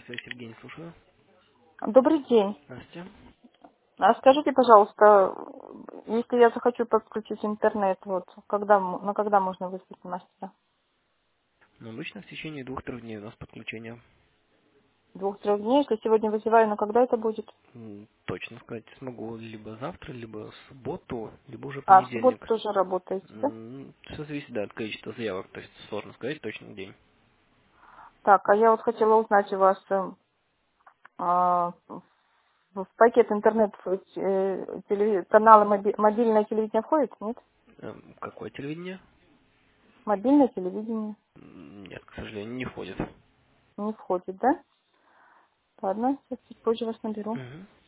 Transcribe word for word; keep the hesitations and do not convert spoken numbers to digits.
связь, Евгений, слушаю. Добрый день. Здравствуйте. А скажите, пожалуйста, если я захочу подключить интернет, вот когда, м- на когда можно вызвать мастера? Ну, обычно в течение двух-трех дней у нас подключение. Двух-трех дней, если сегодня вызываю, но когда это будет? М, Точно сказать смогу либо завтра, либо в субботу, либо уже А, в субботу понедельник. тоже работаете, да? Все зависит, да, от количества заявок, то есть сложно сказать точный день. Так, а я вот хотела узнать у вас, э, а, в в пакет интернет э, телеви- каналы моби- мобильное телевидение входит, нет? Эм, Какое телевидение? Мобильное телевидение М, Нет, к сожалению, не входит. не входит, да? Ладно, сейчас чуть позже вас наберу. Мгм.